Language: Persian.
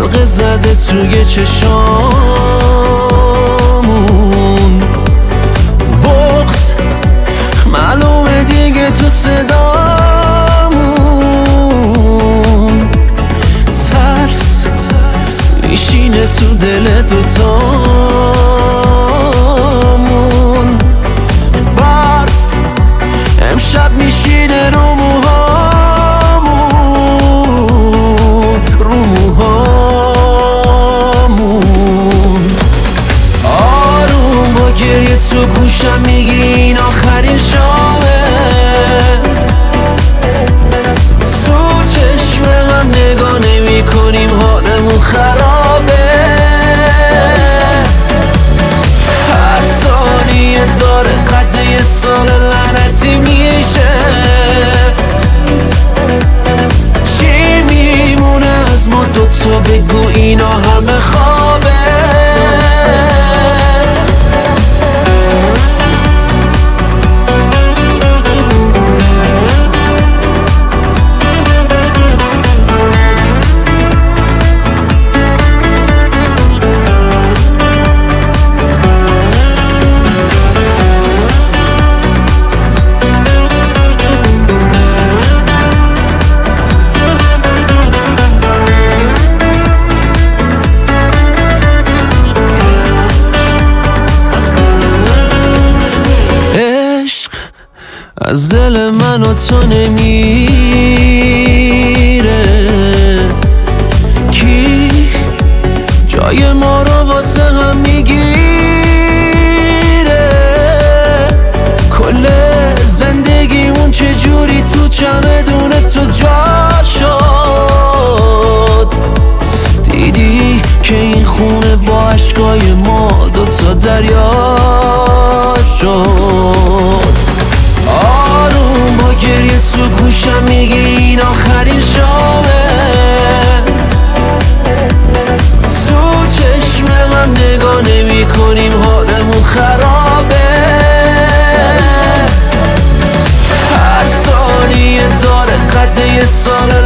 حلقه زده توی چشامون. بغض معلومه دیگه تو صدامون. ترس میشینه تو دل دوتامون. برف امشب میشینه رو موهامون، رو موهامون. آروم با گریه تو گوشم میگی این آخرین شامه. تو چشم هم نگاه نمی کنیم حالمون خرابه. هر ثانیه داره قد یه سال لعنتی میشه. چی میمونه از ما دوتا بگو اینا همه خوابه. از دل من و تو نمیره. کی جای ما رو واسه هم میگیره. کل زندگیمون چجوری تو چمدون تو جا شد. دیدی که این خونه با عشقای ما دوتا دریا شد. آروم با گریه تو گوشم میگی این آخرین شامه. تو چشم هم نگاه نمی کنیم حالمون خرابه. هر ثانیه داره قد یه سال